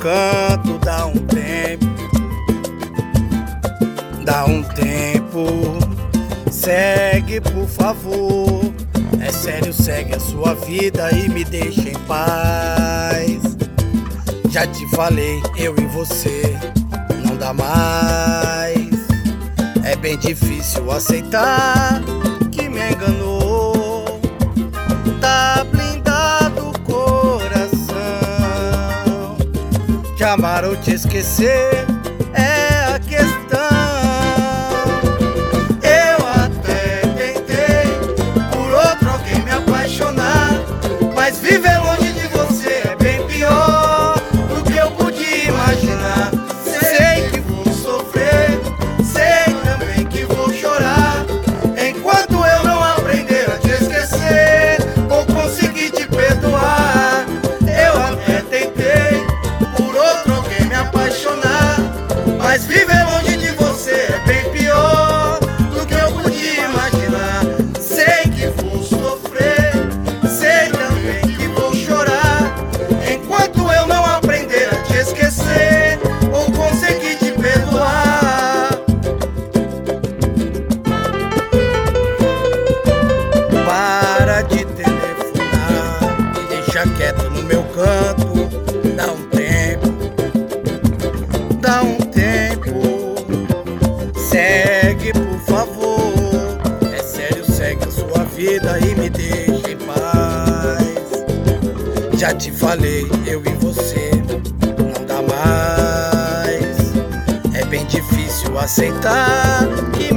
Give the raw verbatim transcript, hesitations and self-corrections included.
canto. Dá um tempo, dá um tempo. Segue, por favor. É sério, segue a sua vida e me deixa em paz. Já te falei, eu e você não dá mais. É bem difícil aceitar que me enganou. Tá blindado o coração. Te amar ou te esquecer é a questão. Eu até tentei por outro alguém me apaixonar, mas viver longe de você é bem pior do que eu podia imaginar. Sei que vou sofrer, sei também que vou chorar, enquanto eu não aprender a te esquecer ou conseguir te perdoar. Eu até tentei por outro alguém me apaixonar, mas viver longe de você é bem pior do que eu podia imaginar. Sei que vou sofrer, sei também que vou chorar, enquanto eu não aprender a te esquecer ou conseguir te perdoar. Para de telefonar, me deixa quieto no meu canto. Dá um tempo, dá um tempo. Segue, por favor. É sério, segue a sua vida e me deixa em paz. Já te falei, eu e você não dá mais. É bem difícil aceitar que